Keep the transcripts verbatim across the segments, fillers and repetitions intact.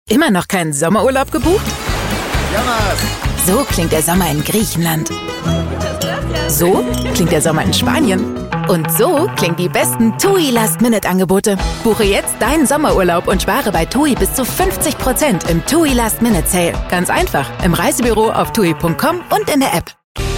Immer noch keinen Sommerurlaub gebucht? Jonas! So klingt der Sommer in Griechenland. So klingt der Sommer in Spanien. Und so klingen die besten TUI Last-Minute-Angebote. Buche jetzt deinen Sommerurlaub und spare bei TUI bis zu fünfzig Prozent im TUI Last-Minute-Sale. Ganz einfach, im Reisebüro auf tui punkt com und in der App.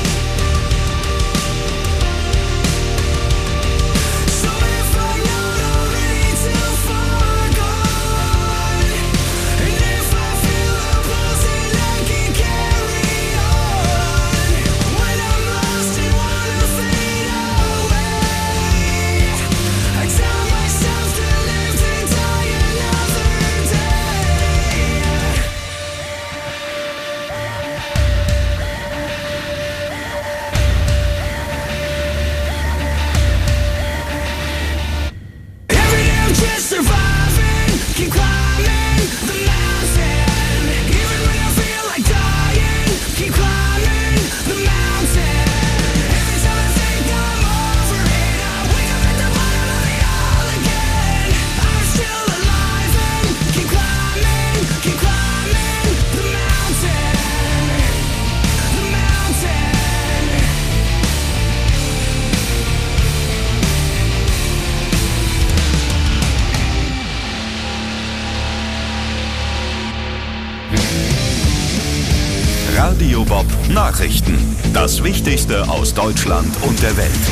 Radio Bob Nachrichten. Das Wichtigste aus Deutschland und der Welt.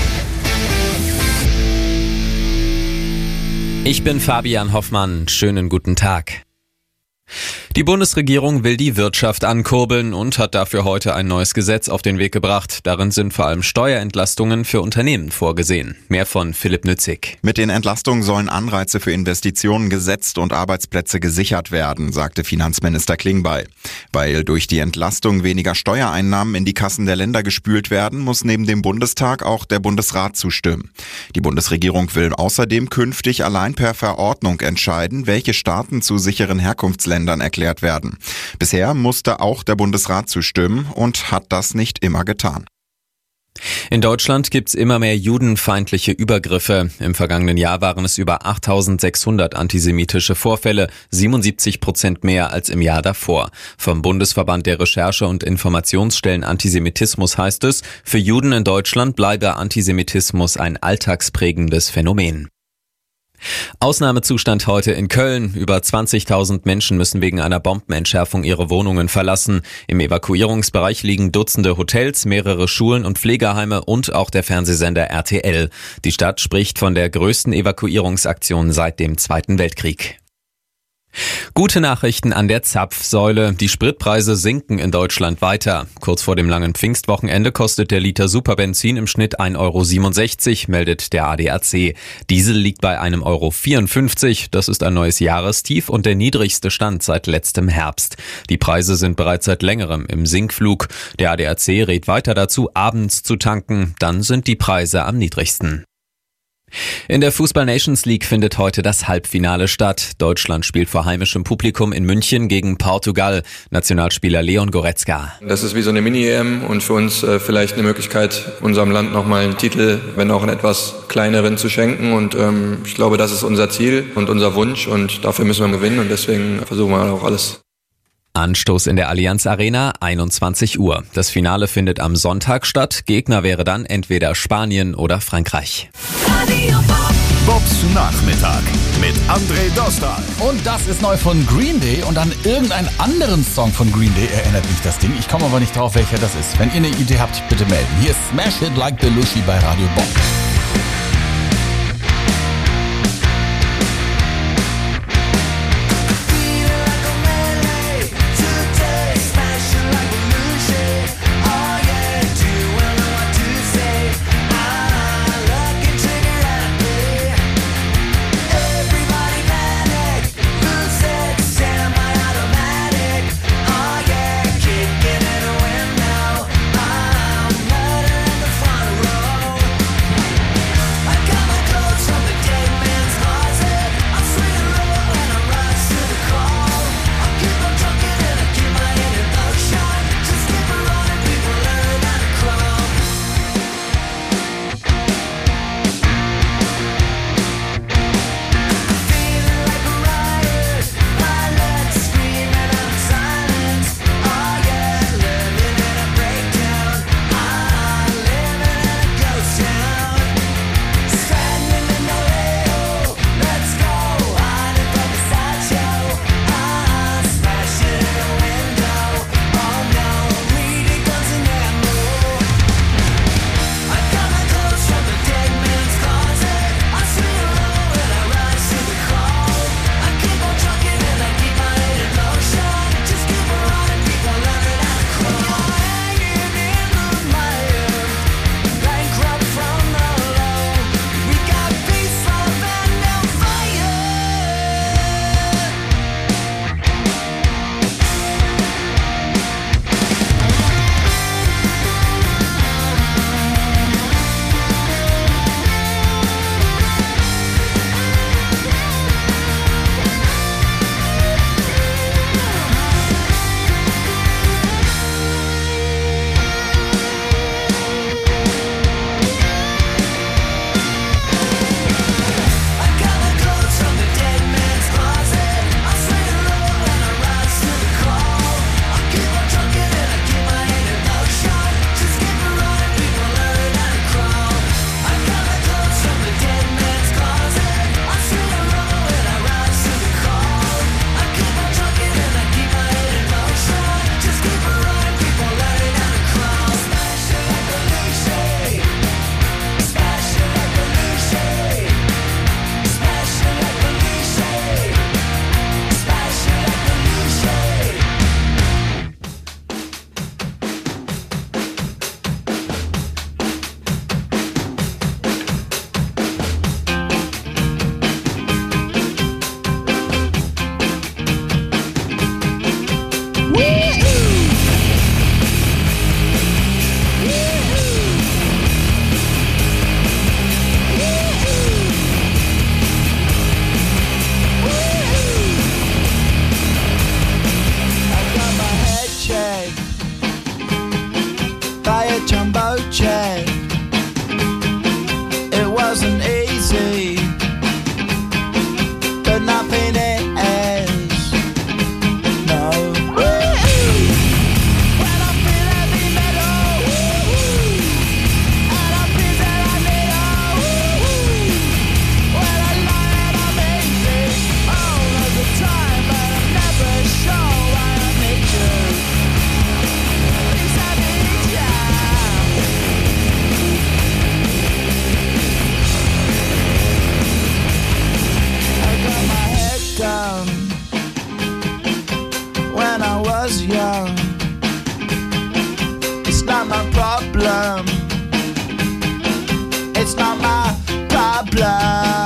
Ich bin Fabian Hoffmann. Schönen guten Tag. Die Bundesregierung will die Wirtschaft ankurbeln und hat dafür heute ein neues Gesetz auf den Weg gebracht. Darin sind vor allem Steuerentlastungen für Unternehmen vorgesehen. Mehr von Philipp Nützig. Mit den Entlastungen sollen Anreize für Investitionen gesetzt und Arbeitsplätze gesichert werden, sagte Finanzminister Klingbeil. Weil durch die Entlastung weniger Steuereinnahmen in die Kassen der Länder gespült werden, muss neben dem Bundestag auch der Bundesrat zustimmen. Die Bundesregierung will außerdem künftig allein per Verordnung entscheiden, welche Staaten zu sicheren Herkunftsländern erklärt werden. Bisher musste auch der Bundesrat zustimmen und hat das nicht immer getan. In Deutschland gibt's immer mehr judenfeindliche Übergriffe. Im vergangenen Jahr waren es über achttausendsechshundert antisemitische Vorfälle, siebenundsiebzig Prozent mehr als im Jahr davor. Vom Bundesverband der Recherche- und Informationsstellen Antisemitismus heißt es, für Juden in Deutschland bleibe Antisemitismus ein alltagsprägendes Phänomen. Ausnahmezustand heute in Köln. Über zwanzigtausend Menschen müssen wegen einer Bombenentschärfung ihre Wohnungen verlassen. Im Evakuierungsbereich liegen Dutzende Hotels, mehrere Schulen und Pflegeheime und auch der Fernsehsender R T L. Die Stadt spricht von der größten Evakuierungsaktion seit dem Zweiten Weltkrieg. Gute Nachrichten an der Zapfsäule. Die Spritpreise sinken in Deutschland weiter. Kurz vor dem langen Pfingstwochenende kostet der Liter Superbenzin im Schnitt ein Euro siebenundsechzig, meldet der A D A C. Diesel liegt bei einem Euro vierundfünfzig. Das ist ein neues Jahrestief und der niedrigste Stand seit letztem Herbst. Die Preise sind bereits seit längerem im Sinkflug. Der A D A C rät weiter dazu, abends zu tanken. Dann sind die Preise am niedrigsten. In der Fußball-Nations League findet heute das Halbfinale statt. Deutschland spielt vor heimischem Publikum in München gegen Portugal. Nationalspieler Leon Goretzka. Das ist wie so eine Mini-E M und für uns äh, vielleicht eine Möglichkeit, unserem Land nochmal einen Titel, wenn auch einen etwas kleineren, zu schenken. Und ähm, ich glaube, das ist unser Ziel und unser Wunsch und dafür müssen wir gewinnen und deswegen versuchen wir auch alles. Anstoß in der Allianz Arena, einundzwanzig Uhr. Das Finale findet am Sonntag statt. Gegner wäre dann entweder Spanien oder Frankreich. Bobs Nachmittag mit André Dostal. Und das ist neu von Green Day und an irgendeinen anderen Song von Green Day erinnert mich das Ding. Ich komme aber nicht drauf, welcher das ist. Wenn ihr eine Idee habt, bitte melden. Hier ist Smash It Like Belushi bei Radio Bob. jumbo jet. It wasn't easy, but nothing is. No. When I feel heavy metal, and I feel that I need a. When I lie and I'm easy all of the time, but I'm never sure why I need you. Please I need ya. I got my head down when I was young. It's not my problem. It's not my problem.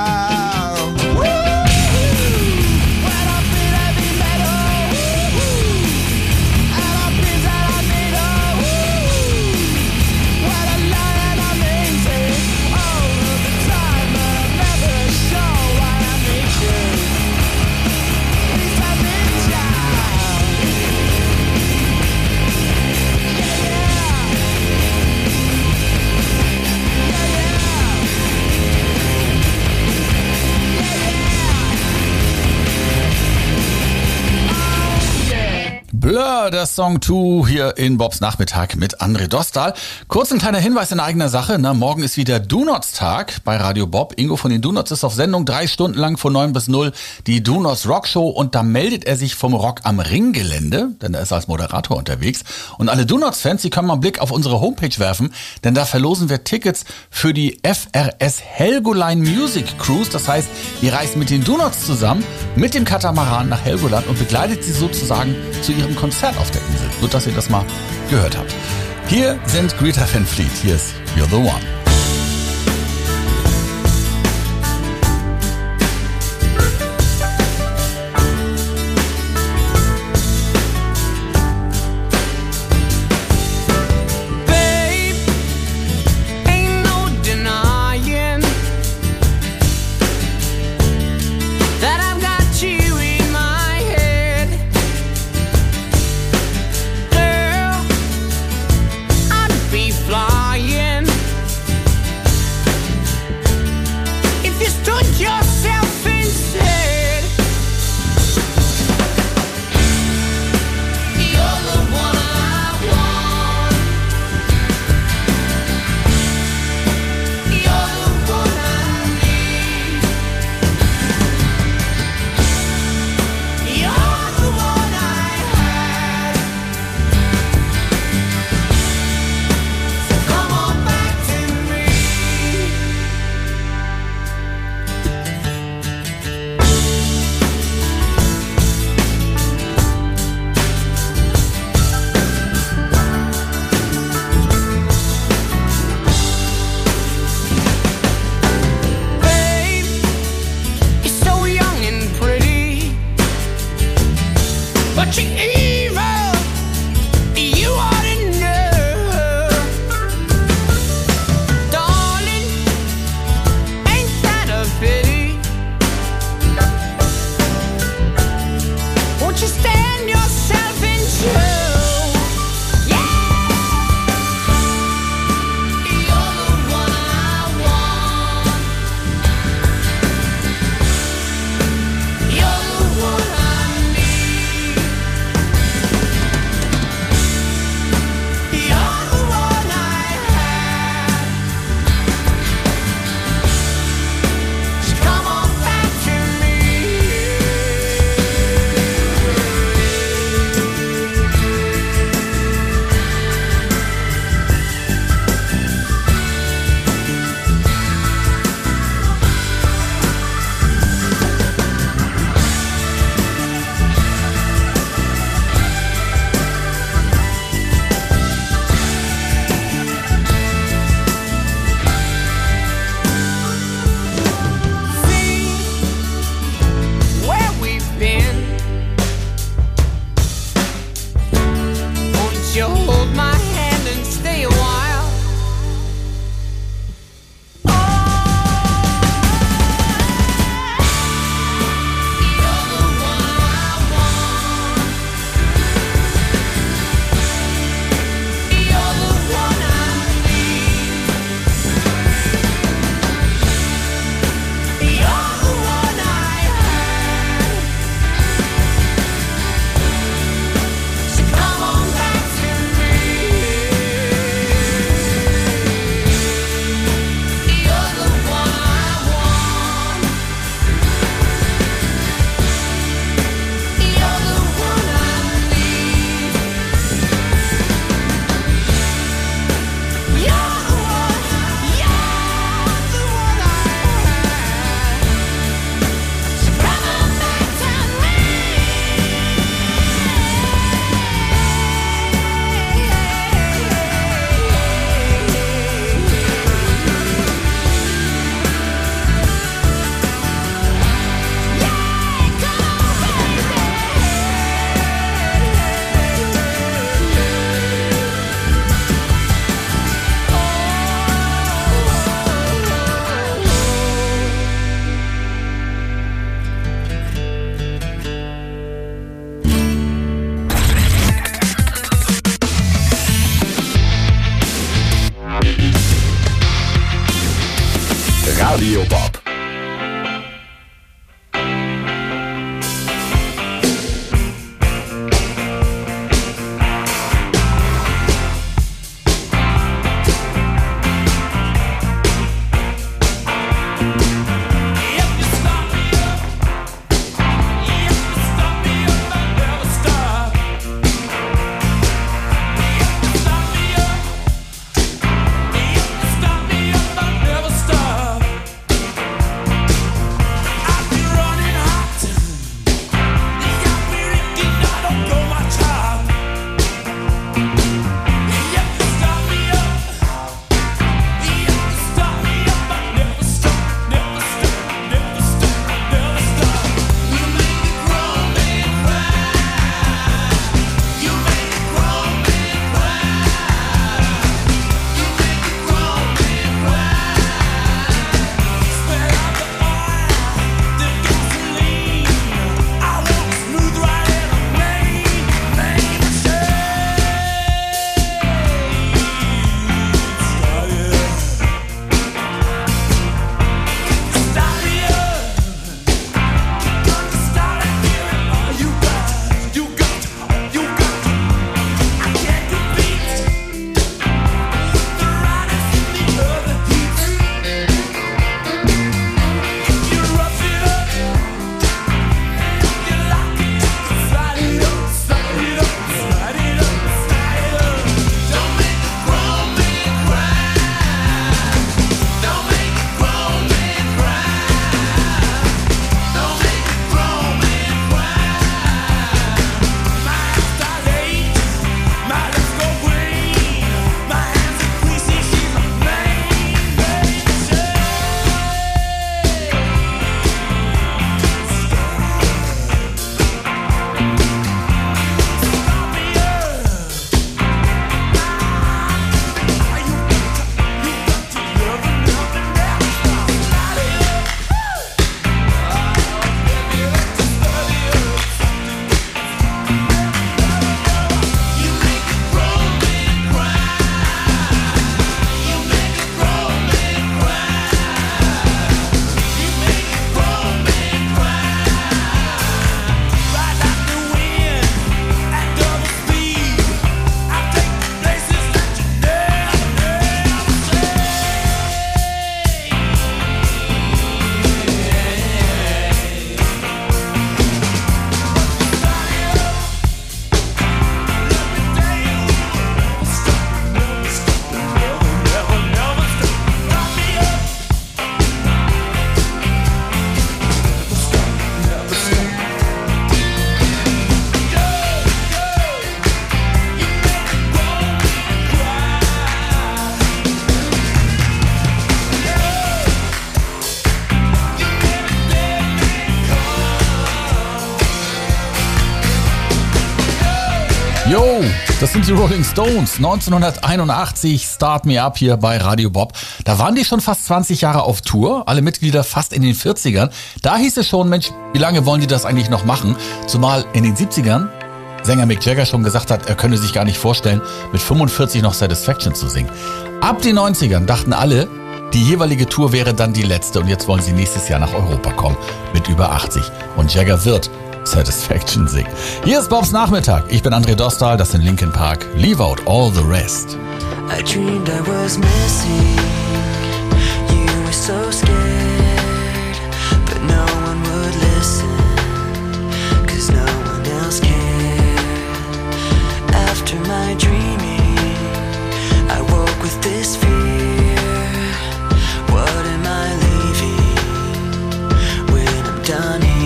When I feel heavy metal, and I feel that I need a. When I lie and I'm easy all of the time, but I'm never sure why I need you. Please I need ya. Yeah, yeah. Yeah, yeah. Blur, der Song zwei hier in Bobs Nachmittag mit André Dostal. Kurz ein kleiner Hinweis in eigener Sache. Na, morgen ist wieder Do-Nots-Tag bei Radio Bob. Ingo von den Do-Nots ist auf Sendung, drei Stunden lang von neun bis null die Do-Nots Rockshow. Und da meldet er sich vom Rock am Ring-Gelände, denn er ist als Moderator unterwegs. Und alle Do-Nots-Fans, die können mal einen Blick auf unsere Homepage werfen, denn da verlosen wir Tickets für die F R S Helgoland Music Cruise. Das heißt, ihr reist mit den Do-Nots zusammen mit dem Katamaran nach Helgoland und begleitet sie sozusagen zu ihrem Konzert auf der Insel. Nur, dass ihr das mal gehört habt. Hier sind Greta Van Fleet. Hier ist You're the One. Yo, das sind die Rolling Stones, neunzehnhunderteinundachtzig, Start Me Up hier bei Radio Bob. Da waren die schon fast zwanzig Jahre auf Tour, alle Mitglieder fast in den vierzigern. Da hieß es schon, Mensch, wie lange wollen die das eigentlich noch machen? Zumal in den siebzigern Sänger Mick Jagger schon gesagt hat, er könne sich gar nicht vorstellen, mit fünfundvierzig noch Satisfaction zu singen. Ab den neunzigern dachten alle, die jeweilige Tour wäre dann die letzte und jetzt wollen sie nächstes Jahr nach Europa kommen mit über achtzig. Und Jagger wird Satisfaction singen. Hier ist Bobs Nachmittag. Ich bin André Dostal, das sind Linkin Park. Leave out all the rest. I dreamed I was missing. You were so scared, but no one would listen, 'cause no one else cared. After my dreaming, I woke with this fear. What am I leaving when I'm done here?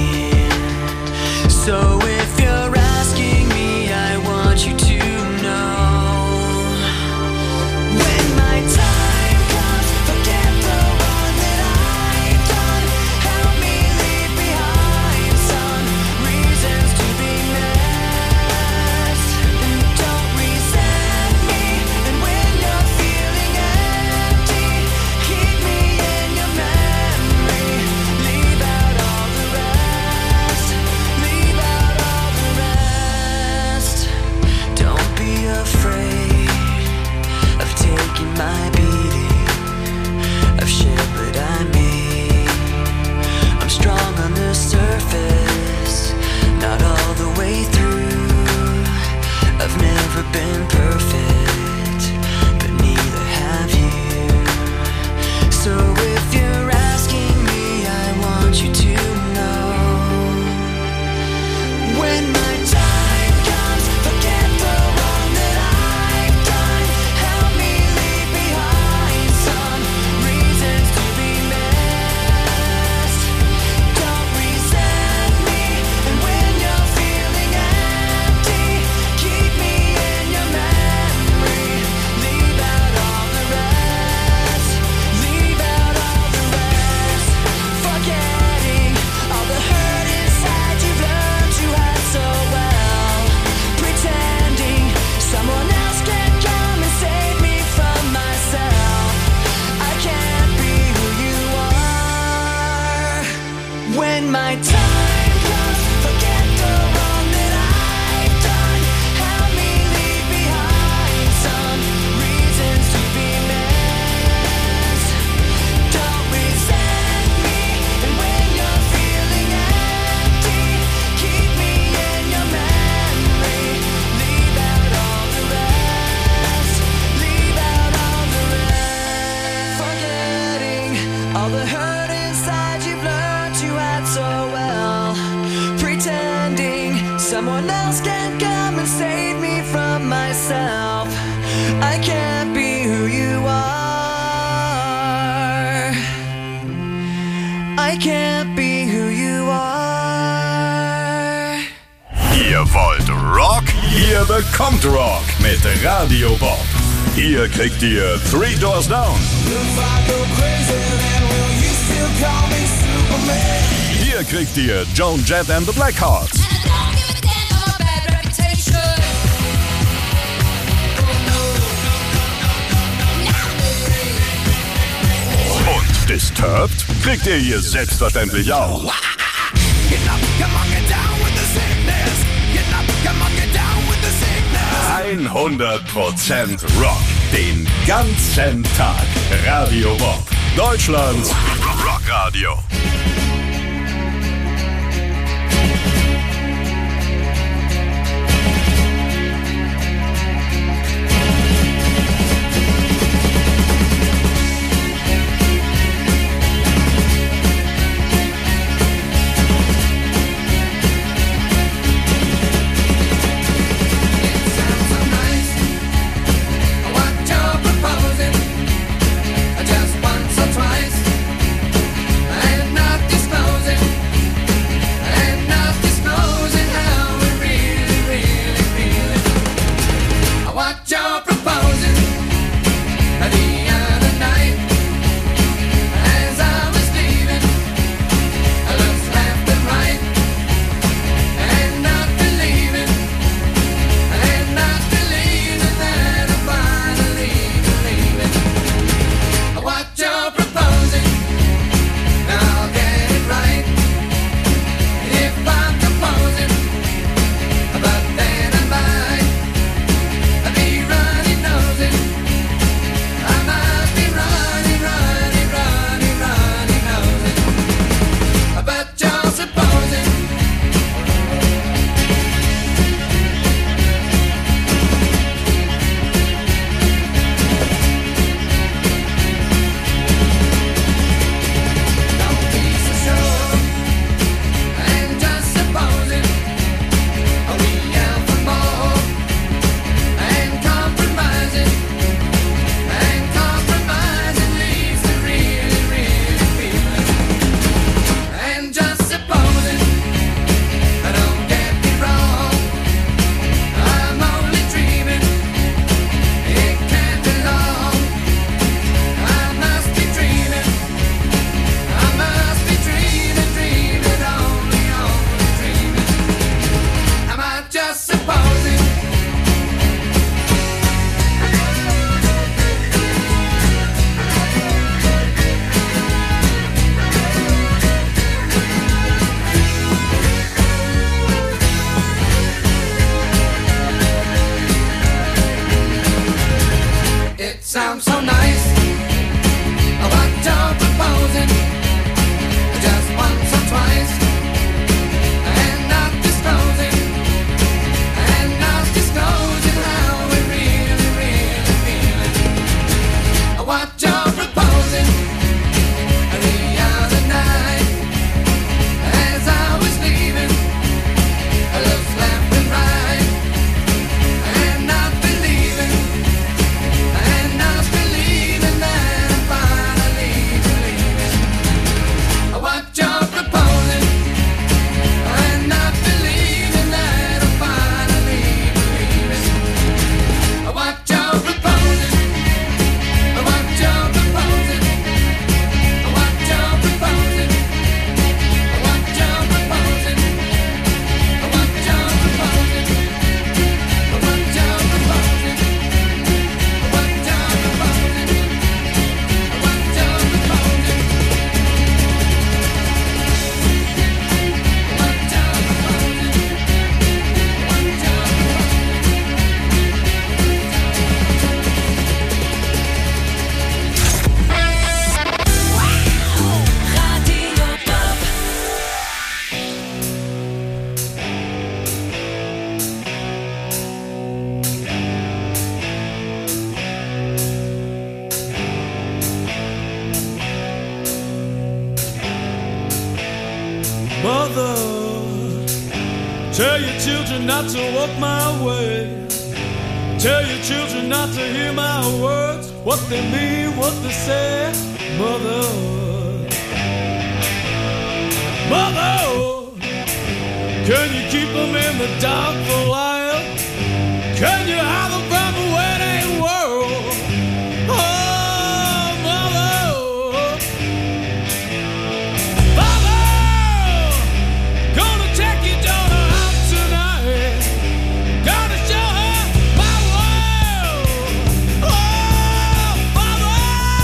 So if you're asking me, I want you to know, when my time comes, forget the one that I've done. Help me leave behind some reasons to be missed. And don't resent me. And when you're feeling empty, keep me in your memory. Leave out all the rest. Leave out all the rest. Don't be afraid of taking my beating, of shit that I made. I'm strong on the surface, not all the way through. I've never been perfect, but neither have you. So if you're asking me, I want you to know, when my time comes, forget the one that I've done. Help me leave behind some reasons to be missed. Don't resent me. And when you're feeling empty, keep me in your memory. Leave out all the rest. Leave out all the rest. Forgetting all the hurt inside you've learned to hide so well. Pretending someone else can come and save me from myself. I can't be who you are. When my time comes, forget the wrong that I've done. Help me leave behind some reasons to be missed. Don't resent me. And when you're feeling empty, keep me in your memory. Leave out all the rest. Leave out all the rest. Forgetting all the hurt inside you've learned to hide so well. Pretending someone else can come and save me from myself. I can't be who you are. I can't be who you are. Ihr wollt Rock? Ihr bekommt Rock mit Radio Bob. Hier kriegt ihr Three Doors Down. Hier kriegt ihr Joan Jett and the Blackhearts. Und Disturbed kriegt ihr hier selbstverständlich auch. hundert Prozent Rock, den ganzen Tag. Radio Bob, Deutschlands Rockradio. Just once or twice, and nothing. Tell your children not to walk my way. Tell your children not to hear my words, what they mean, what they say. Mother, Mother, can you keep them in the dark for a while? Can you hide them from the wedding world? Oh, Mother, Mother, gonna take your daughter out tonight. Gonna show her my world. Oh, Mother,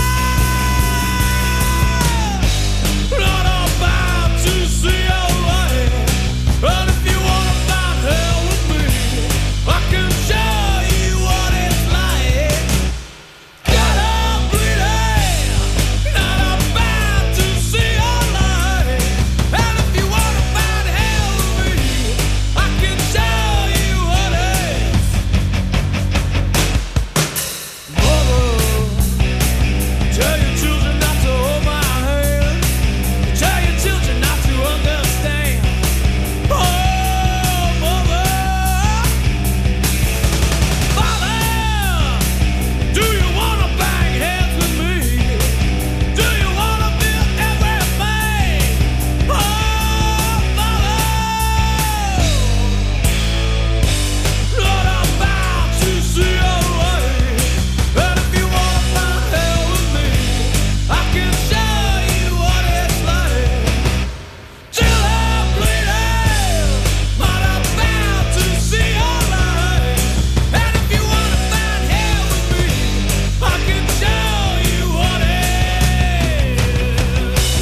not about to see your light. But if you wanna find hell with me, I can show you what it's like. Got up bleeding, not about to see your light. And if you wanna find hell with me, I can show you what it's. Mother, tell your children not to hold my hand. Tell your children not to understand. Oh, Mother, Father, do you wanna bang heads with me? Do you wanna feel everything? Oh, Mother, not about to see your light. And if you wanna find hell with me, I can show you what it's like. Till I'm bleeding, not about to see your light. And if you wanna find hell with me, I can show you what it is.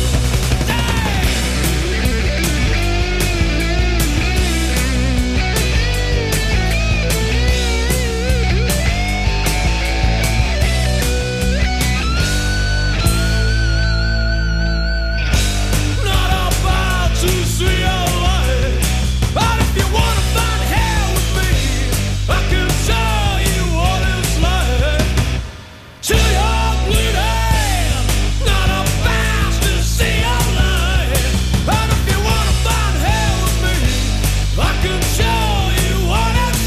Not about to see your light. But if you wanna find hell with me, I can show you what it's like. Till you're bleeding, not about to see your light. And if you wanna find hell with me, I can show you what it's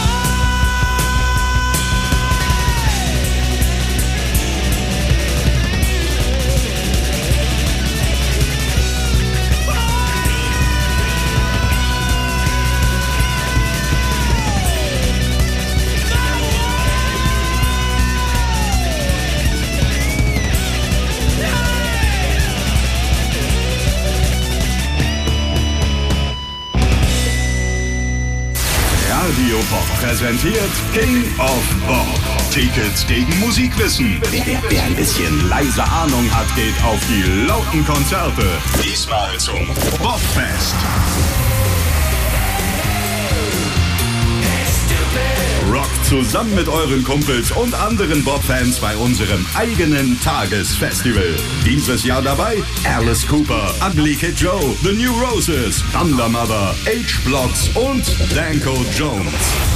Radio Bob präsentiert King of Bob. Tickets gegen Musikwissen. Wer, wer ein bisschen leise Ahnung hat, geht auf die lauten Konzerte. Diesmal zum Bobfest. Rockt zusammen mit euren Kumpels und anderen Bob-Fans bei unserem eigenen Tagesfestival. Dieses Jahr dabei Alice Cooper, Ugly Kid Joe, The New Roses, Thunder Mother, H-Blocks und Danko Jones.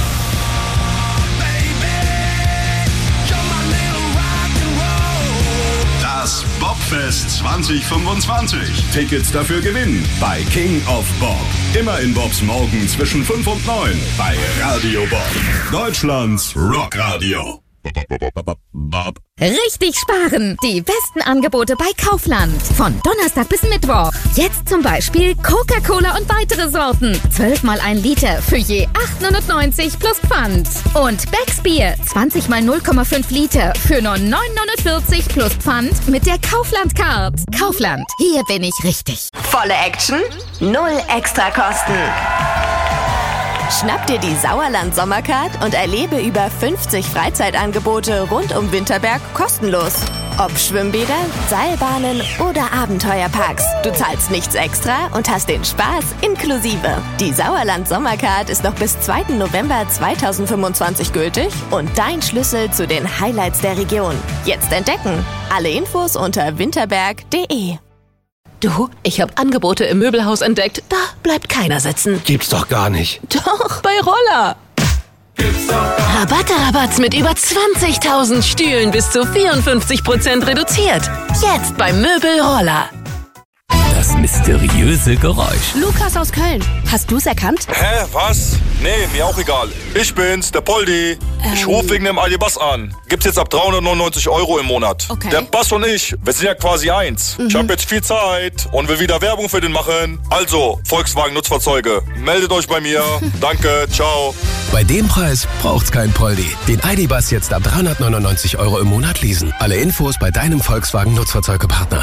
Das Bobfest zwanzig fünfundzwanzig. Tickets dafür gewinnen bei King of Bob. Immer in Bobs Morgen zwischen fünf und neun bei Radio Bob. Deutschlands Rockradio. Bob. Richtig sparen! Die besten Angebote bei Kaufland. Von Donnerstag bis Mittwoch. Jetzt zum Beispiel Coca-Cola und weitere Sorten. zwölf mal ein Liter für je acht neunundneunzig plus Pfand. Und Becks Bier zwanzig mal null Komma fünf Liter für nur neun neunundvierzig plus Pfand mit der Kaufland-Card. Kaufland, hier bin ich richtig. Volle Action, null Extrakosten. Schnapp dir die Sauerland Sommercard und erlebe über fünfzig Freizeitangebote rund um Winterberg kostenlos. Ob Schwimmbäder, Seilbahnen oder Abenteuerparks. Du zahlst nichts extra und hast den Spaß inklusive. Die Sauerland Sommercard ist noch bis zweiten November zweitausendfünfundzwanzig gültig und dein Schlüssel zu den Highlights der Region. Jetzt entdecken. Alle Infos unter winterberg punkt de. Du, ich habe Angebote im Möbelhaus entdeckt. Da bleibt keiner sitzen. Gibt's doch gar nicht. Doch, bei Roller. Rabatte, Rabatz mit über zwanzigtausend Stühlen bis zu vierundfünfzig Prozent reduziert. Jetzt beim Möbel Roller. das mysteriöse Geräusch. Lukas aus Köln. Hast du's erkannt? Hä, was? Nee, mir auch egal. Ich bin's, der Poldi. Ähm. Ich ruf wegen dem Aldi-Bass an. Gibt's jetzt ab dreihundertneunundneunzig Euro im Monat. Okay. Der Bass und ich, wir sind ja quasi eins. Mhm. Ich hab jetzt viel Zeit und will wieder Werbung für den machen. Also, Volkswagen Nutzfahrzeuge, meldet euch bei mir. Danke, ciao. Bei dem Preis braucht's kein Poldi. Den Aldi-Bass jetzt ab dreihundertneunundneunzig Euro im Monat leasen. Alle Infos bei deinem Volkswagen Nutzfahrzeugepartner.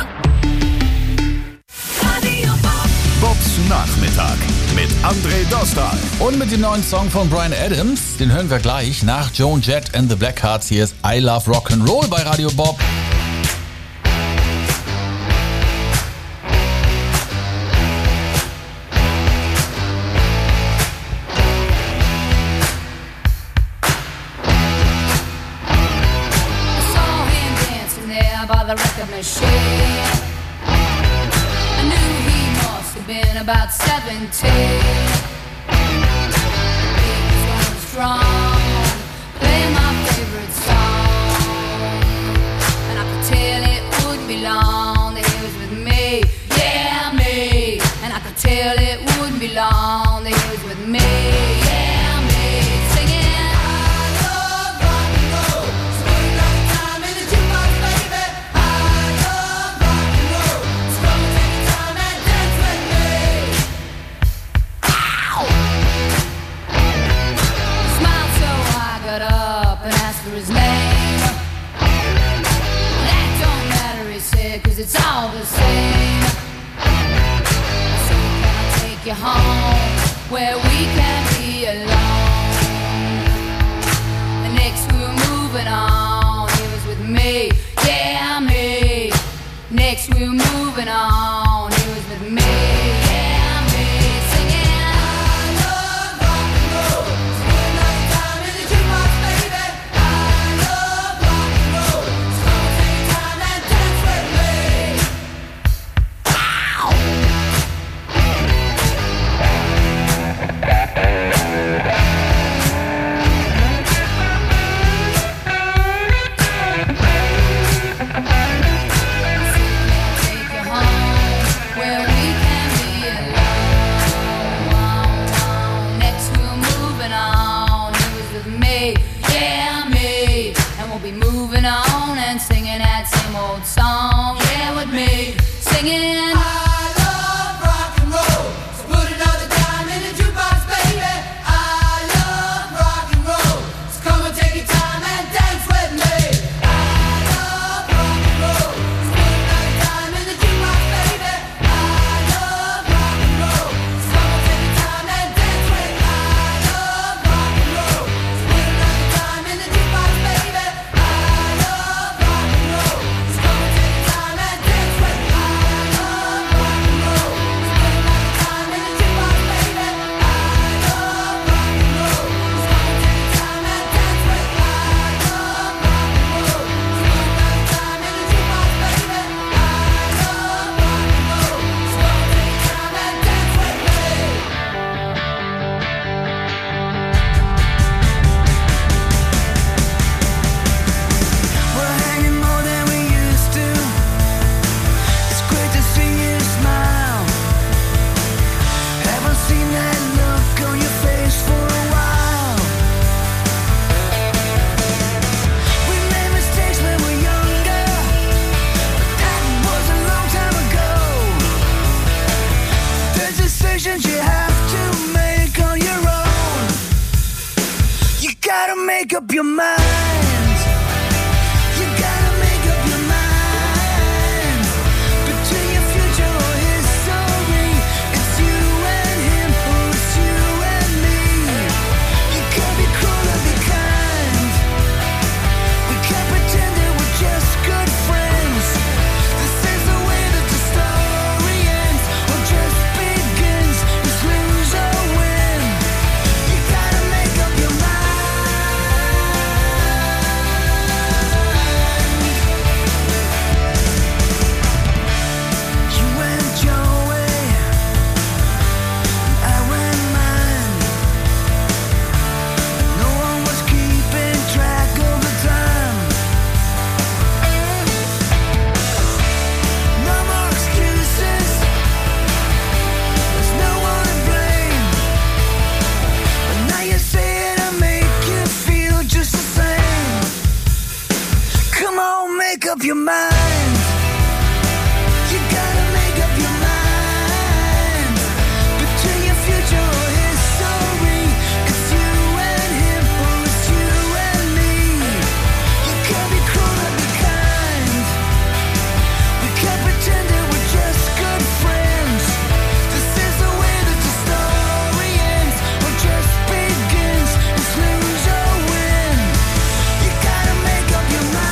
Bobs Nachmittag mit André Dostal. Und mit dem neuen Song von Bryan Adams, den hören wir gleich nach Joan Jett and the Blackhearts. Hier ist I Love Rock'n'Roll bei Radio Bob. By the record machine, I knew he must have been about seventeen. He was going strong, playing my favorite song, and I could tell it wouldn't be long that he was with me, yeah me. And I could tell it wouldn't be long that he was with me, yeah me. Singing. His name. That don't matter, he said, cause it's all the same. So can I take you home where we can be alone? And next we were moving on, he was with me, yeah me. Next we were moving on, he was with me, yeah me. Singing. Song, yeah, with me singing. I love rock and roll, so put another dime in the jukebox, baby. I love rock and roll, so come and take your time and dance with me. I love rock and roll, so put another dime in the jukebox, baby. I love rock and roll, so come and take your time and dance with me. I love rock and roll, so put another dime in the jukebox, baby. I love rock and roll. Make up your mind. You gotta make up your mind. Between your future or history, it's you and him or it's you and me. You can't be cruel or be kind. We can't pretend that we're just good friends. This is the way that the story ends or just begins. It's lose or win. You gotta make up your mind. up your mind. You gotta make up your mind. Between your future or history, it's you and him or it's you and me. You can be cruel or be kind. We can't pretend that we're just good friends. This is the way that the story ends or just begins. It's lose or win. You gotta make up your mind.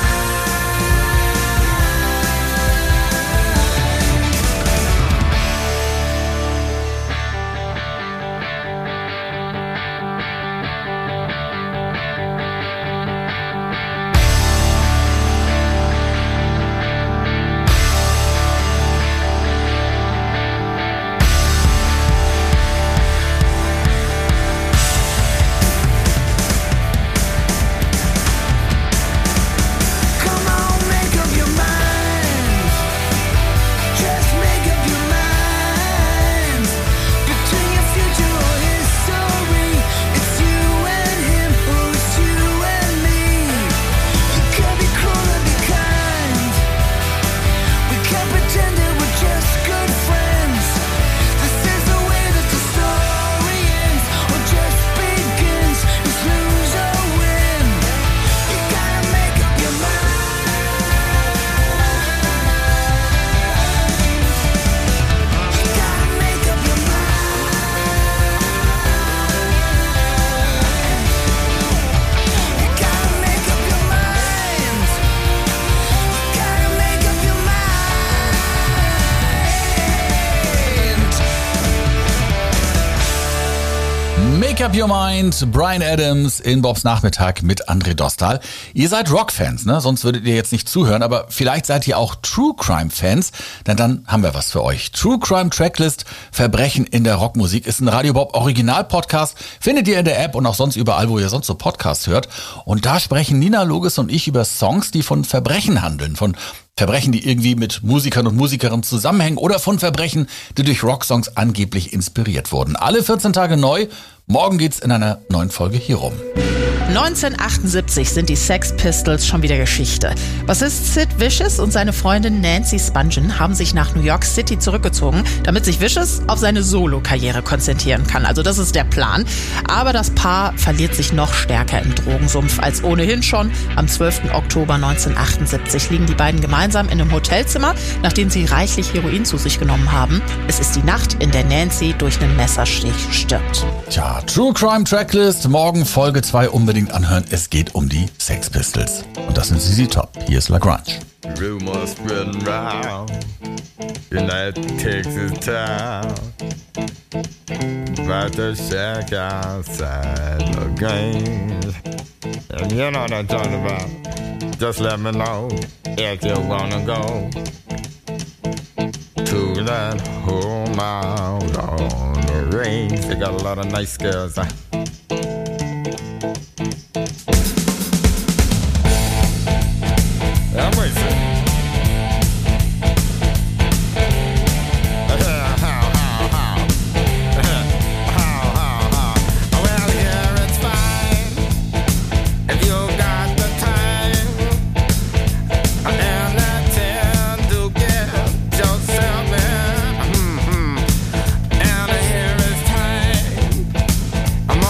Come on, make up your mind. Just make up your mind. Between your future or history, it's you and him or it's you and me. You can be cruel or be kind. We can't pretend that we're just good friends. This is the way that the story ends or just begins. It's lose or win. You gotta make up your mind. You gotta make up your mind. You gotta make up your mind. You gotta make up your mind. Make Up Your Mind, Bryan Adams in Bobs Nachmittag mit André Dostal. Ihr seid Rockfans, ne? Sonst würdet ihr jetzt nicht zuhören, aber vielleicht seid ihr auch True Crime Fans, denn dann haben wir was für euch. True Crime Tracklist, Verbrechen in der Rockmusik ist ein Radio Bob Original Podcast, findet ihr in der App und auch sonst überall, wo ihr sonst so Podcasts hört. Und da sprechen Nina Loges und ich über Songs, die von Verbrechen handeln, von Verbrechen, die irgendwie mit Musikern und Musikerinnen zusammenhängen oder von Verbrechen, die durch Rocksongs angeblich inspiriert wurden. Alle vierzehn Tage neu. Morgen geht's in einer neuen Folge hier rum. neunzehnhundertachtundsiebzig sind die Sex Pistols schon wieder Geschichte. Bassist Sid Vicious und seine Freundin Nancy Spungen haben sich nach New York City zurückgezogen, damit sich Vicious auf seine Solo-Karriere konzentrieren kann. Also das ist der Plan. Aber das Paar verliert sich noch stärker im Drogensumpf als ohnehin schon. Am zwölften Oktober neunzehnhundertachtundsiebzig liegen die beiden gemeinsam in einem Hotelzimmer, nachdem sie reichlich Heroin zu sich genommen haben. Es ist die Nacht, in der Nancy durch einen Messerstich stirbt. Tja, True Crime Tracklist, morgen Folge zwei unbedingt anhören. Es geht um die Sex Pistols. Und das sind Z Z Top. Hier ist Lagrange. Rumors spreading round United Texas town about the shack outside the Grange. And you know what I'm talking about. Just let me know if you wanna go to that home out on the range. They got a lot of nice girls. Huh? I'm waiting. I'm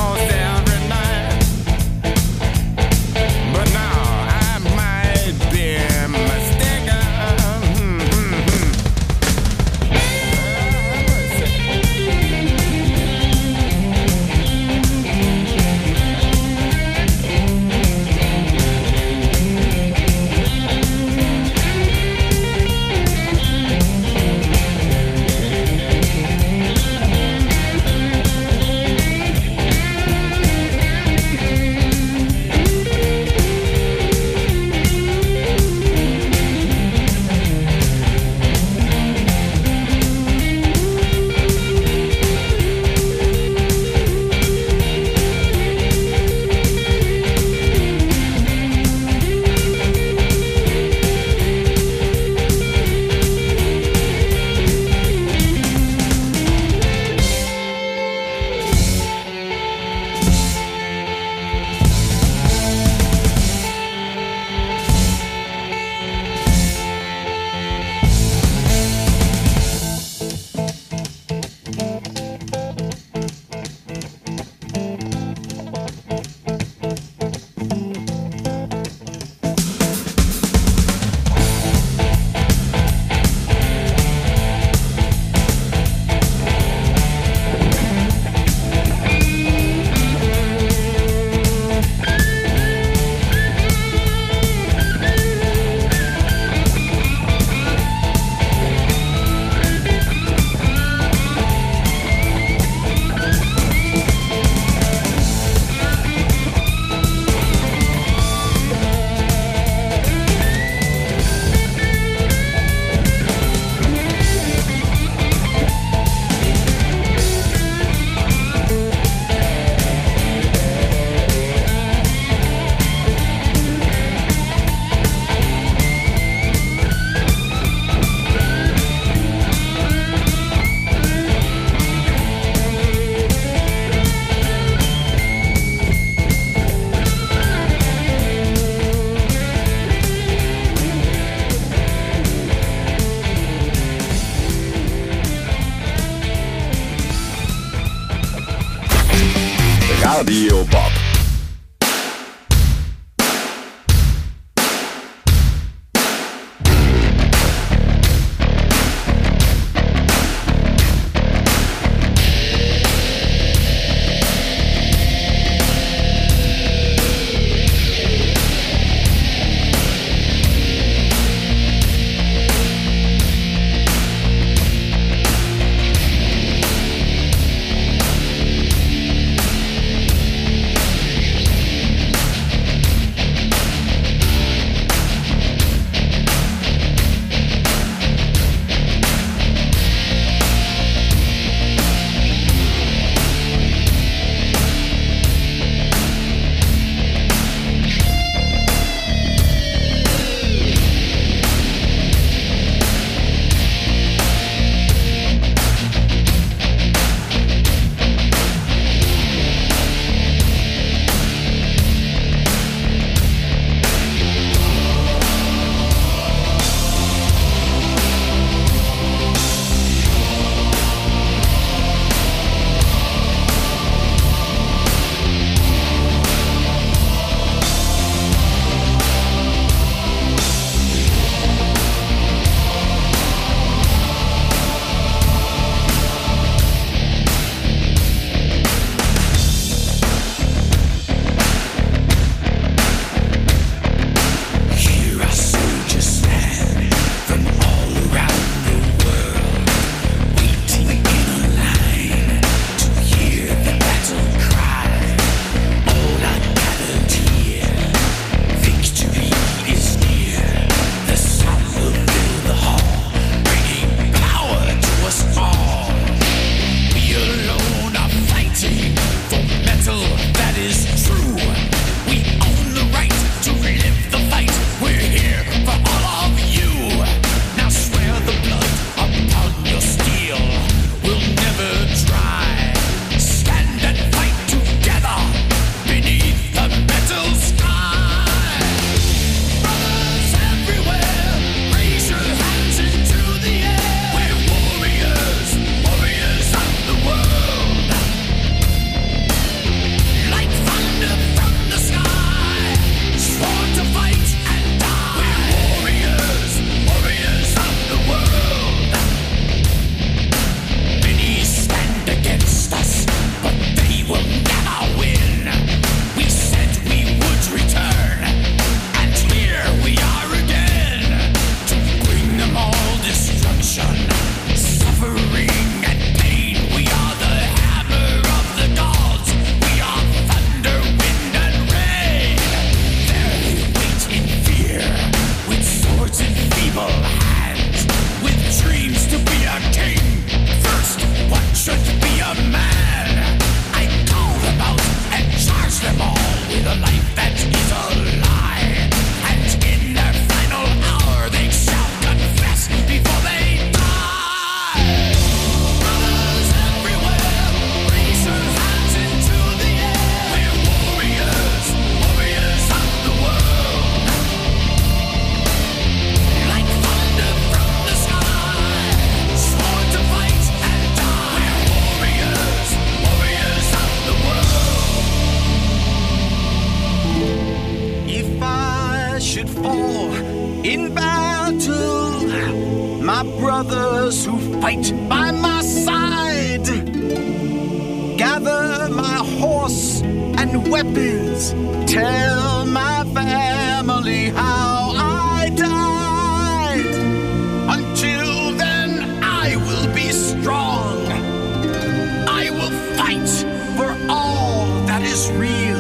in battle, my brothers who fight by my side. Gather my horse and weapons, tell my family how I died. Until then, I will be strong. I will fight for all that is real.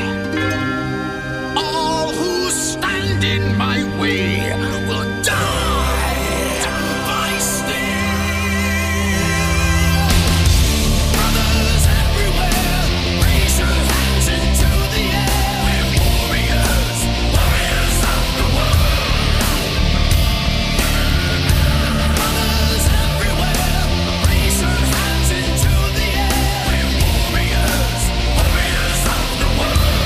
All who stand in my way will die by steel. Brothers everywhere, raise your hands into the air. We're warriors, warriors of the world. Brothers everywhere, raise your hands into the air. We're warriors, warriors of the world.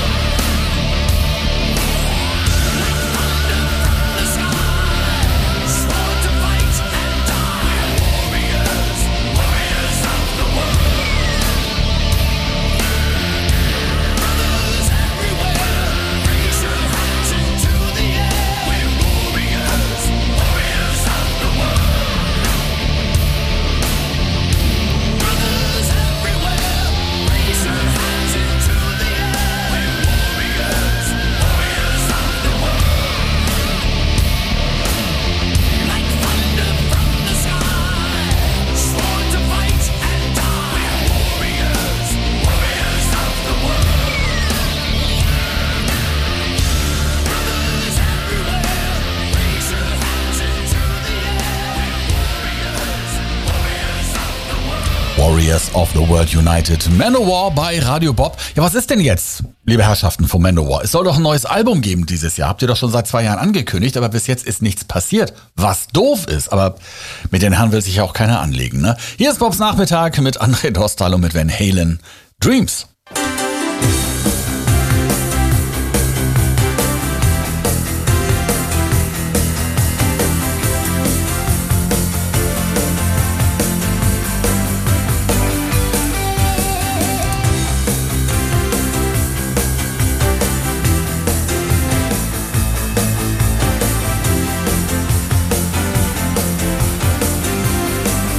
Warriors of the World United. Manowar bei Radio Bob. Ja, was ist denn jetzt, liebe Herrschaften von Manowar? Es soll doch ein neues Album geben dieses Jahr. Habt ihr doch schon seit zwei Jahren angekündigt, aber bis jetzt ist nichts passiert. Was doof ist, aber mit den Herren will sich ja auch keiner anlegen, ne? Hier ist Bobs Nachmittag mit André Dostal und mit Van Halen. Dreams.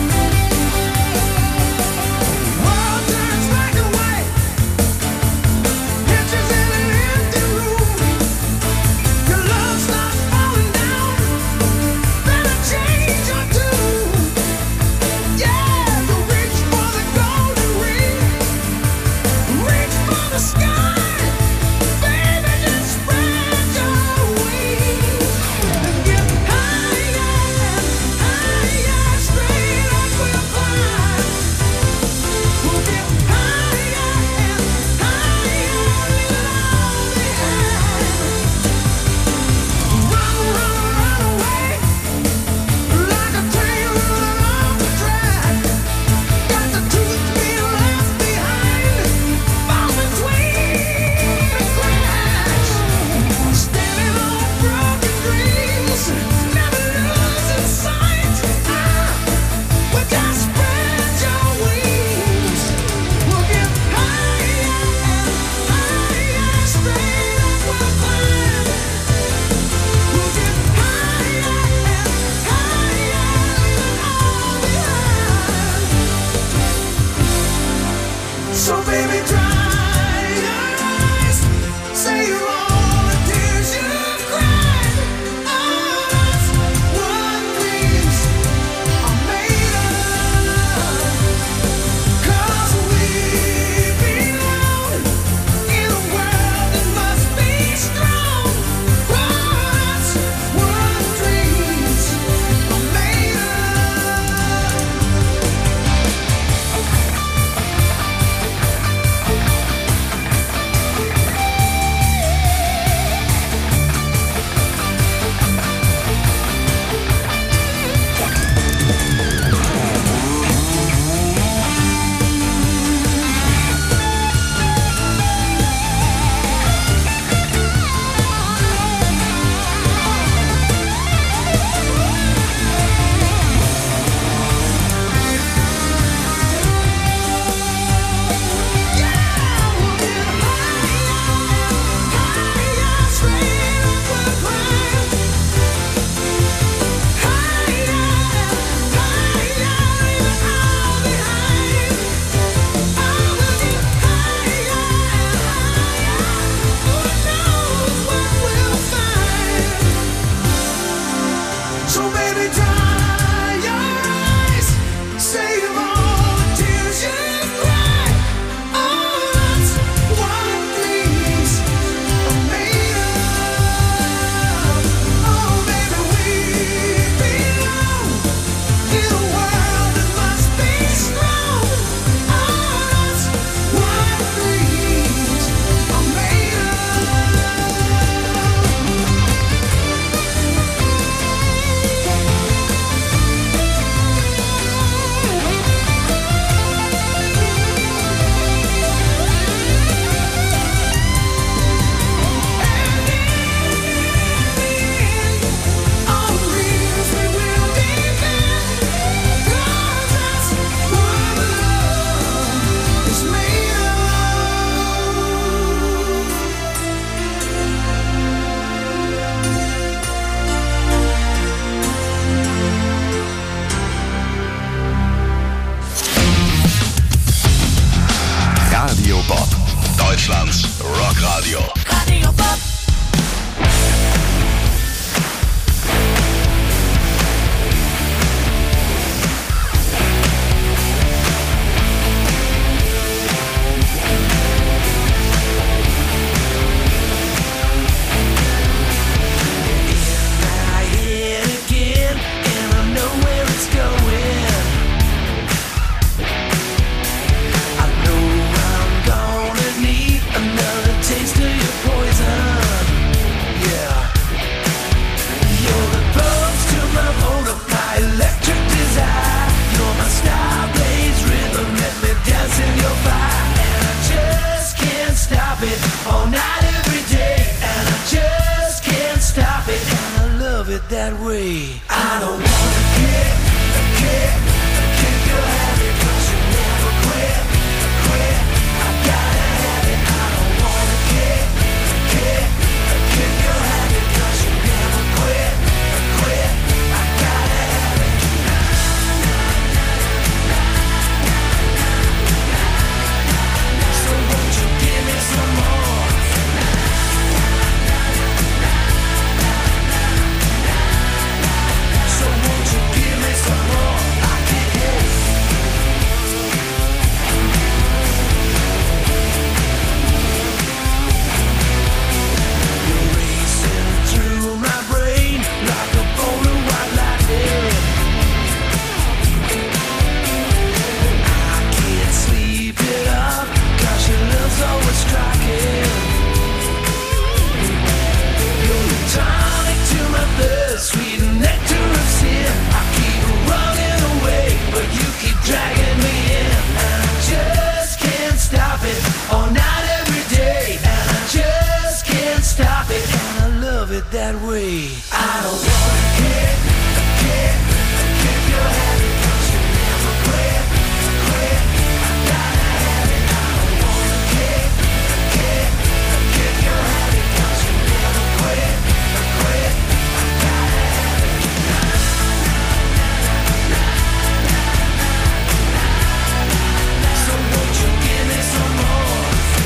World turns black and white. that way. I don't wanna quit, quit, kick your habit, 'cause you never quit, quit. I gotta have it. I don't wanna quit, quit, kick your habit, 'cause you never quit, quit. I gotta have it. So won't you give me some more? So won't you give me some more? I can't get You're racing through my brain like a bolt of white lightning. I can't sleep it up 'cause your love's always striking. You're the tonic to my thirst, sweet nectar of sin. I keep running away, but you keep dragging me in, and I just can't stop it. All night, every day, and I just can't stop it. And I love it that way. I don't wanna quit, quit, kick your habit, 'cause you never quit, quit. I gotta have it. I don't wanna quit, quit, kick your habit, 'cause you never quit, quit. I gotta have it. So won't you give me some more?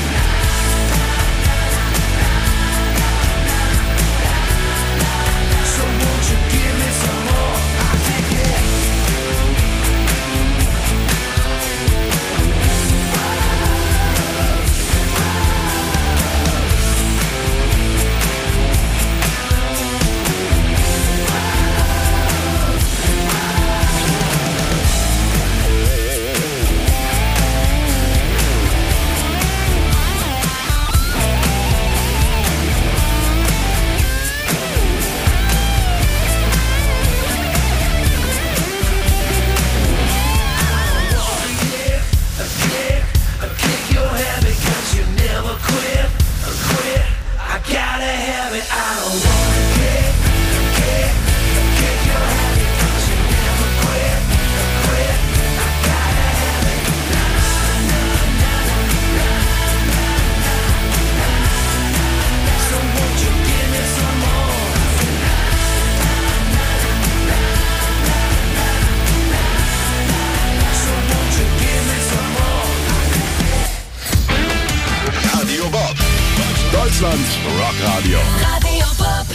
So won't you give me some more? I can't get kick your habit, 'cause you never quit, quit. I gotta have it. I don't wanna quit, quit, kick your habit, 'cause you never quit, quit. I gotta have it. So won't you give me some more? So won't you give me some more? Radio Bob, Deutschlands Rockradio. Radio Bob.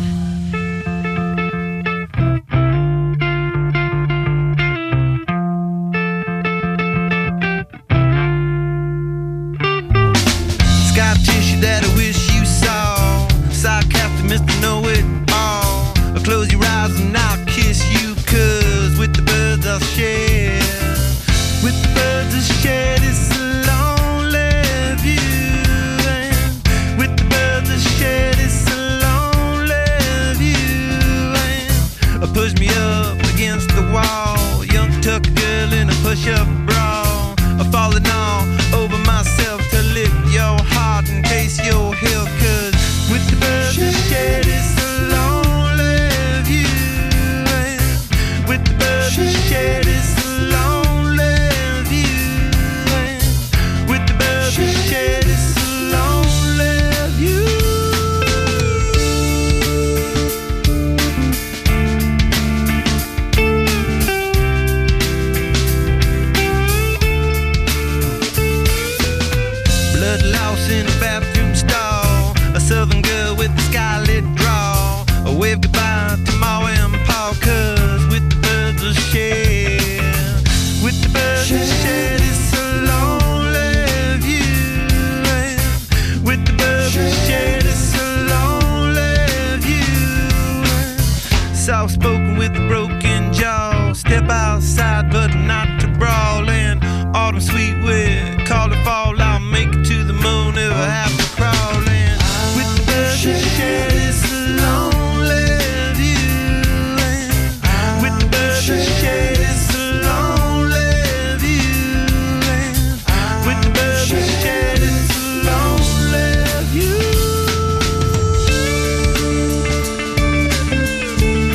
Scar tissue that I wish you saw. Sarcastic Mister Know-It-All. I'll close your eyes and I'll kiss you, 'cause with the birds I'll share. With the birds I'll share this lonely view. And with the birds I'll share this lonely view. And push me up against the wall. Young tuck girl in a push-up bra. I'm falling all over myself to lift your heart and taste your hill, 'cause with the birds I share this lonely view. And with the birds I share this lonely view. And with the birds I share this lonely view. Blood loss in a bathroom stall. A southern girl with a scarlet draw. A wave goodbye to Ma and Pa, 'cause with the birds I share. With the birds I share this lonely view. And with the birds I share this lonely view. Soft spoken with a broken jaw. Step outside but not to brawl. And autumn sweet with call it fall. I'll make it to the moon if I have to crawl. And with the birds I share this lonely view. And with the birds I share this lonely view. And with the birds I share this lonely view.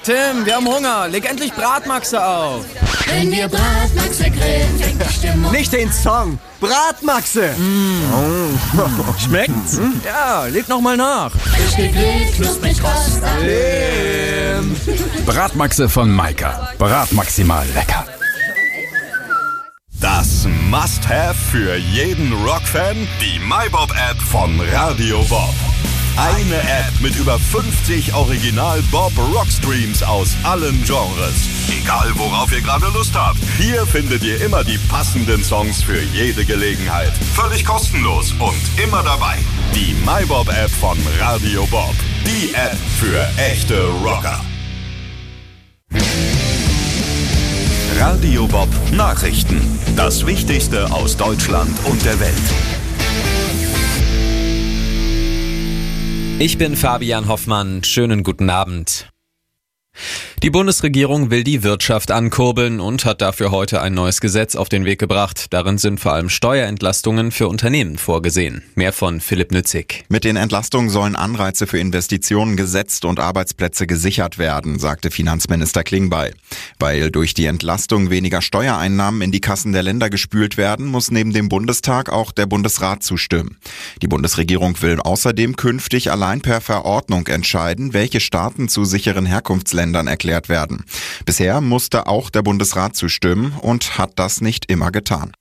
Tim, wir haben Hunger. Leg endlich Bratmaxe auf. Wenn wir Bratmaxe grillen, fängt die Stimmung. Nicht den Song. Bratmaxe. Mm. Schmeckt's? Ja, leg noch mal nach. Frisch gegrillt, knusprig Röster. Tim. Bratmaxe von Maika. Brat maximal lecker. Das Must-Have für jeden Rock-Fan, die MyBob-App von Radio Bob. Eine App mit über fünfzig Original-Bob-Rock-Streams aus allen Genres. Egal worauf ihr gerade Lust habt, hier findet ihr immer die passenden Songs für jede Gelegenheit. Völlig kostenlos und immer dabei. Die MyBob-App von Radio Bob. Die App für echte Rocker. Radio Bob Nachrichten. Das Wichtigste aus Deutschland und der Welt. Ich bin Fabian Hoffmann. Schönen guten Abend. Die Bundesregierung will die Wirtschaft ankurbeln und hat dafür heute ein neues Gesetz auf den Weg gebracht. Darin sind vor allem Steuerentlastungen für Unternehmen vorgesehen. Mehr von Philipp Nützig. Mit den Entlastungen sollen Anreize für Investitionen gesetzt und Arbeitsplätze gesichert werden, sagte Finanzminister Klingbeil. Weil durch die Entlastung weniger Steuereinnahmen in die Kassen der Länder gespült werden, muss neben dem Bundestag auch der Bundesrat zustimmen. Die Bundesregierung will außerdem künftig allein per Verordnung entscheiden, welche Staaten zu sicheren Herkunftsländern erklärt werden. Bisher musste auch der Bundesrat zustimmen und hat das nicht immer getan.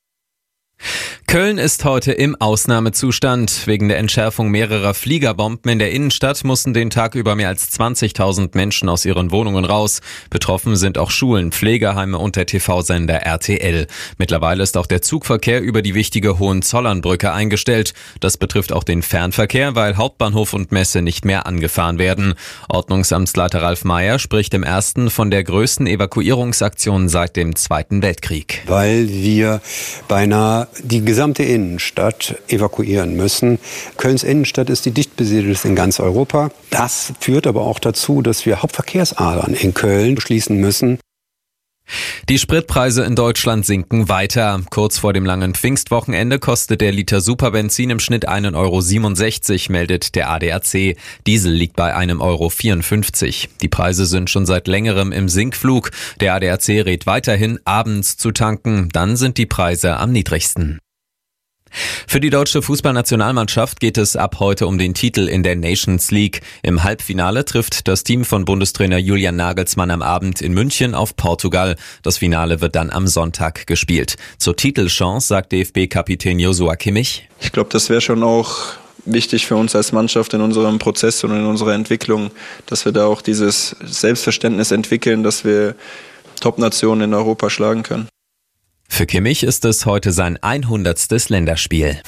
Köln ist heute im Ausnahmezustand. Wegen der Entschärfung mehrerer Fliegerbomben in der Innenstadt mussten den Tag über mehr als zwanzigtausend Menschen aus ihren Wohnungen raus. Betroffen sind auch Schulen, Pflegeheime und der T V-Sender R T L. Mittlerweile ist auch der Zugverkehr über die wichtige Hohenzollernbrücke eingestellt. Das betrifft auch den Fernverkehr, weil Hauptbahnhof und Messe nicht mehr angefahren werden. Ordnungsamtsleiter Ralf Meyer spricht im ersten von der größten Evakuierungsaktion seit dem Zweiten Weltkrieg. Weil wir beinahe die gesamte Innenstadt evakuieren müssen. Kölns Innenstadt ist die dicht besiedelste in ganz Europa. Das führt aber auch dazu, dass wir Hauptverkehrsadern in Köln schließen müssen. Die Spritpreise in Deutschland sinken weiter. Kurz vor dem langen Pfingstwochenende kostet der Liter Superbenzin im Schnitt einen Euro siebenundsechzig, meldet der A D A C. Diesel liegt bei einem Euro vierundfünfzig. Die Preise sind schon seit längerem im Sinkflug. Der A D A C rät weiterhin, abends zu tanken. Dann sind die Preise am niedrigsten. Für die deutsche Fußballnationalmannschaft geht es ab heute um den Titel in der Nations League. Im Halbfinale trifft das Team von Bundestrainer Julian Nagelsmann am Abend in München auf Portugal. Das Finale wird dann am Sonntag gespielt. Zur Titelchance sagt D F B-Kapitän Joshua Kimmich: Ich glaube, das wäre schon auch wichtig für uns als Mannschaft in unserem Prozess und in unserer Entwicklung, dass wir da auch dieses Selbstverständnis entwickeln, dass wir Top-Nationen in Europa schlagen können. Für Kimmich ist es heute sein hundertstes Länderspiel.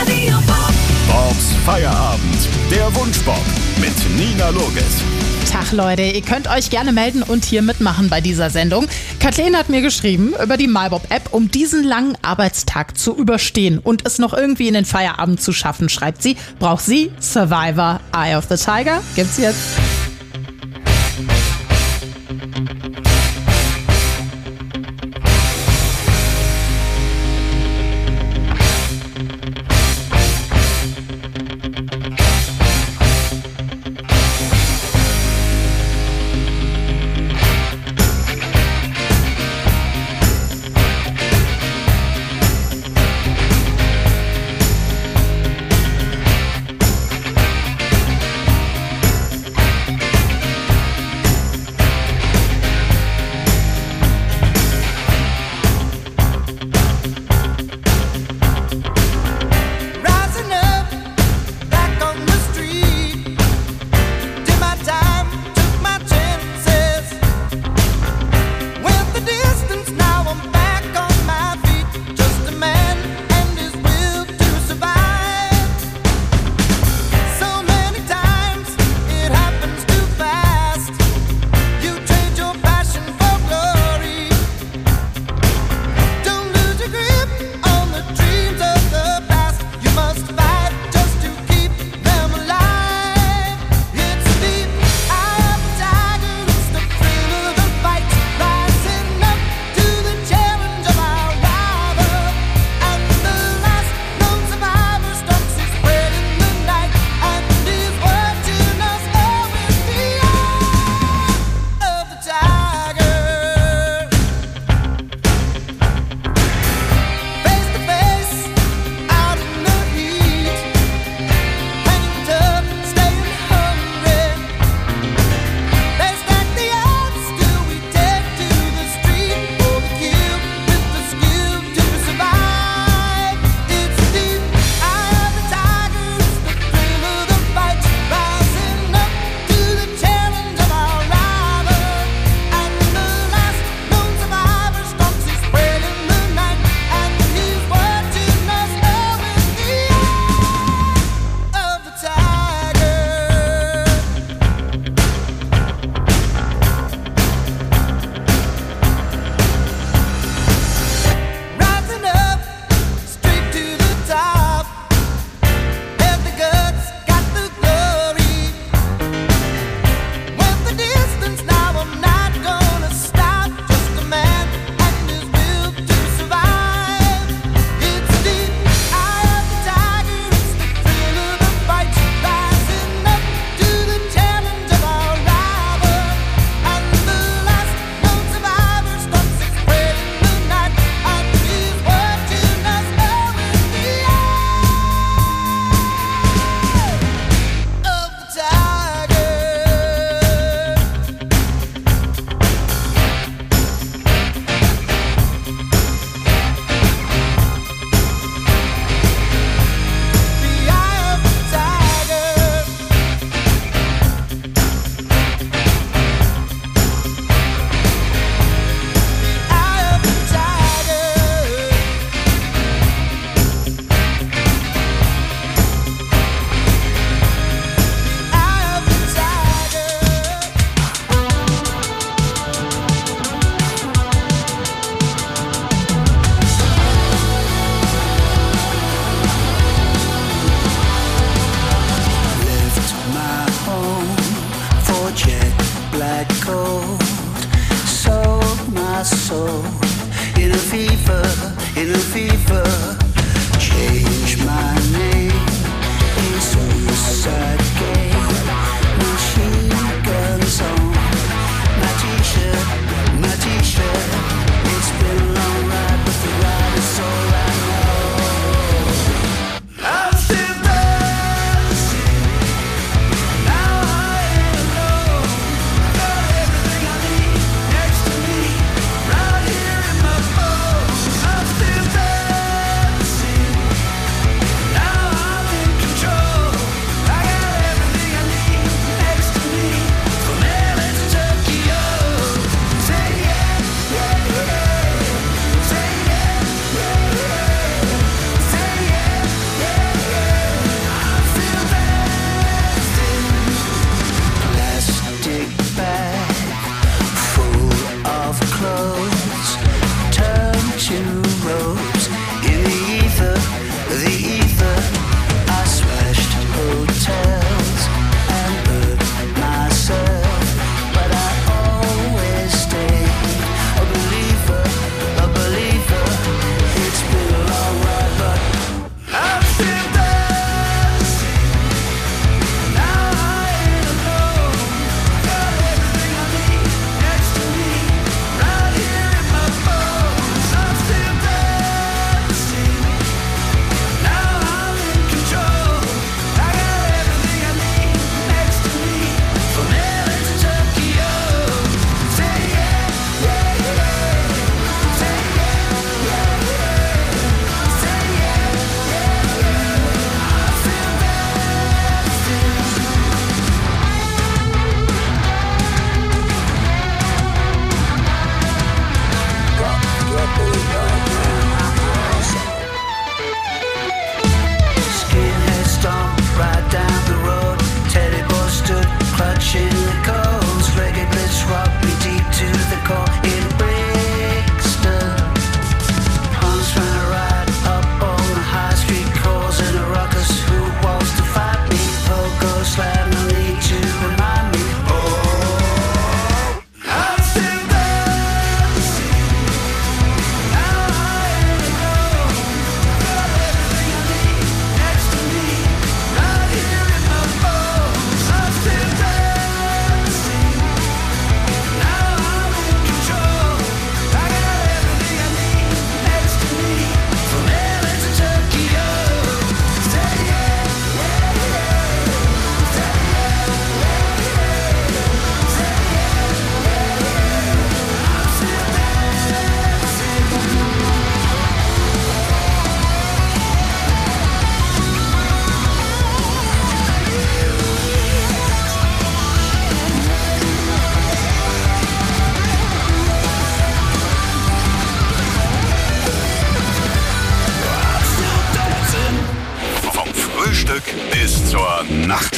Bobs Feierabend, der Wunschbob mit Nina Loges. Tag Leute, ihr könnt euch gerne melden und hier mitmachen bei dieser Sendung. Kathleen hat mir geschrieben über die MyBob-App, um diesen langen Arbeitstag zu überstehen und es noch irgendwie in den Feierabend zu schaffen, schreibt sie, braucht sie Survivor Eye of the Tiger. Gibt's jetzt.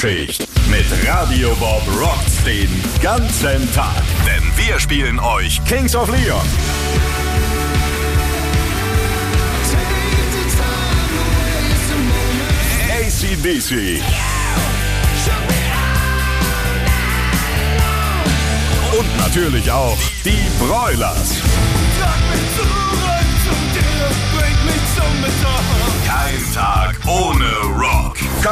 Spätschicht. Mit Radio Bob rockt's den ganzen Tag. Denn wir spielen euch Kings of Leon, A C D C und natürlich auch die Broilers. Kein Tag ohne